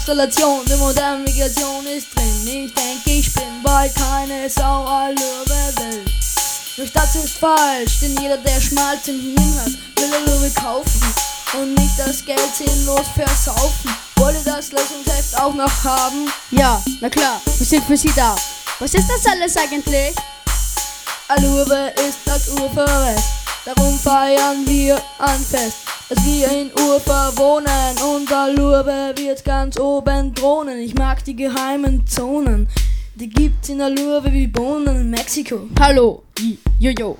Konstellation, die moderne Migration ist drin. Ich denke, ich bin bald keine Sau, Alurbe will. Doch das ist falsch, denn jeder, der Schmalz im Hirn hat, will Alurbe kaufen und nicht das Geld sinnlos versaufen. Wollt ihr das Lösungsheft auch noch haben? Ja, na klar, wir sind für Sie da. Was ist das alles eigentlich? Alurbe ist das Urverrest, darum feiern wir ein Fest, dass wir in Urfa wohnen und Alurbe wird ganz oben thronen. Ich mag die geheimen Zonen, die gibt's in Alurbe wie Bohnen in Mexiko. Hallo, jojo.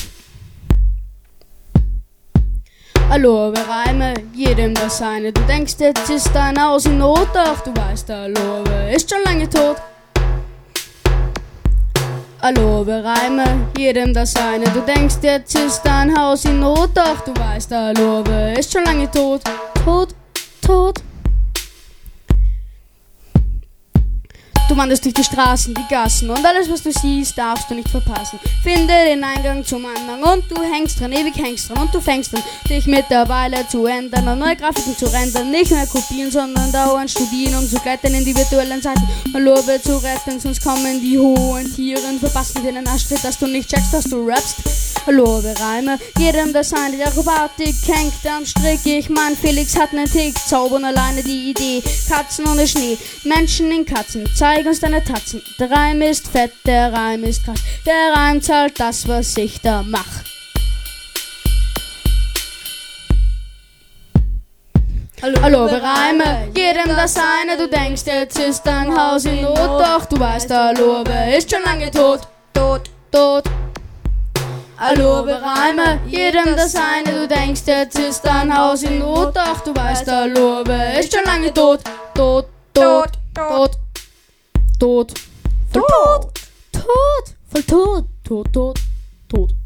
Alurbe Reime, jedem das seine. Du denkst, jetzt ist dein Haus in Not, doch du weißt, Alurbe ist schon lange tot. Alurbe Reime, jedem das seine. Du denkst, jetzt ist dein Haus in Not, doch du weißt, Alurbe ist schon lange tot. Tot, tot. Du wanderst durch die Straßen, die Gassen und alles, was du siehst, darfst du nicht verpassen. Finde den Eingang zum Anhang und du hängst dran, ewig hängst dran und du fängst an, dich mittlerweile zu ändern und neue Grafiken zu rendern. Nicht mehr kopieren, sondern dauernd studieren, um zu gleiten in die virtuellen Seiten. Alurbe zu retten, sonst kommen die hohen Tieren, verpassen dir den Arschtritt, dass du nicht checkst, dass du rappst. Alurbe Reime, jedem das seine, die Akrobatik hängt am Strick. Ich mein, Felix hat nen Tick, zaubern alleine die Idee. Katzen ohne Schnee, Menschen in Katzen, zeig uns deine Tatzen. Der Reim ist fett, der Reim ist krass, der Reim zahlt das, was ich da mach. Alurbe Reime, jedem das seine. Du denkst, jetzt ist dein Haus in Not, doch du weißt, Alurbe ist schon lange tot. Tot, tot. Alurbe Reime, jedem das seine. Du denkst, jetzt ist dein Haus in Not, doch du weißt, Alurbe ist schon lange tot. Tot, tot, tot, tot, voll tot, tot, voll tot, tot, tot, tot.